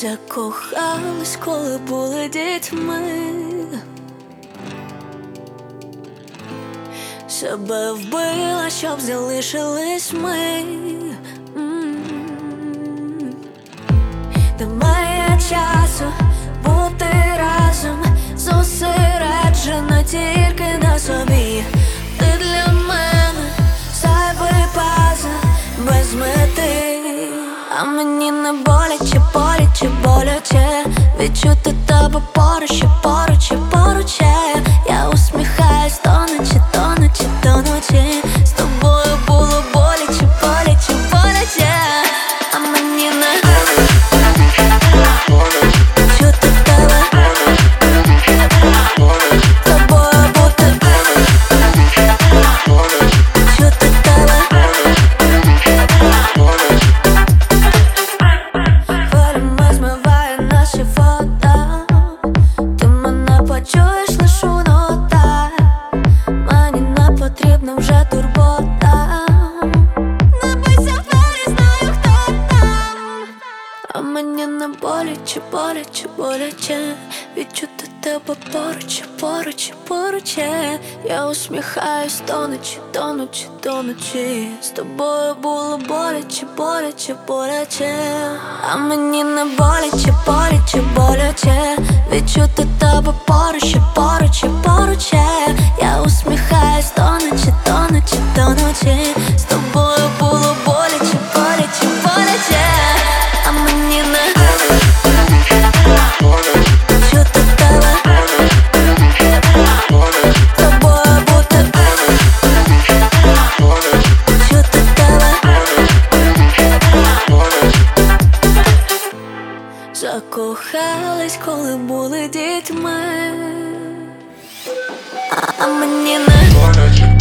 Закохались, коли були дітьми, себе вбила, щоб залишились ми. Немає часу бути разом, зосереджена тільки на собі. Ти для мене зайвий пазл без мети. А мені не боляче, боляче, боляче відчути тебе поруч, поруч, поруч. Я усміхаюсь до ночі, до ночі, до ночі. З тобою було боляче, боляче, боляче. А мені не чути тебе, з тобою бути, чути тебе. Хвилями змиває наші фото, ти мене почуєш лиш у нотах. Мені не потрібна вже турбота. Не бийся, двері, знаю, хто там. А мені не боляче, боляче, боляче відчути тебе поруч, поруч, поруч. Я усміхаюсь до ночі, до ночі, до ночі. З тобою було боляче, боляче, боляче. А мені не боляче, боляче, боляче відчути тебе поруч, поруч, поруч. Я усміхаюсь до ночі, до ночі, до ночі. З тобою було боляче, боляче, боляче. А мені не чути тебе, з тобою бути, чути тебе. Закохались, коли були дітьми, а мені не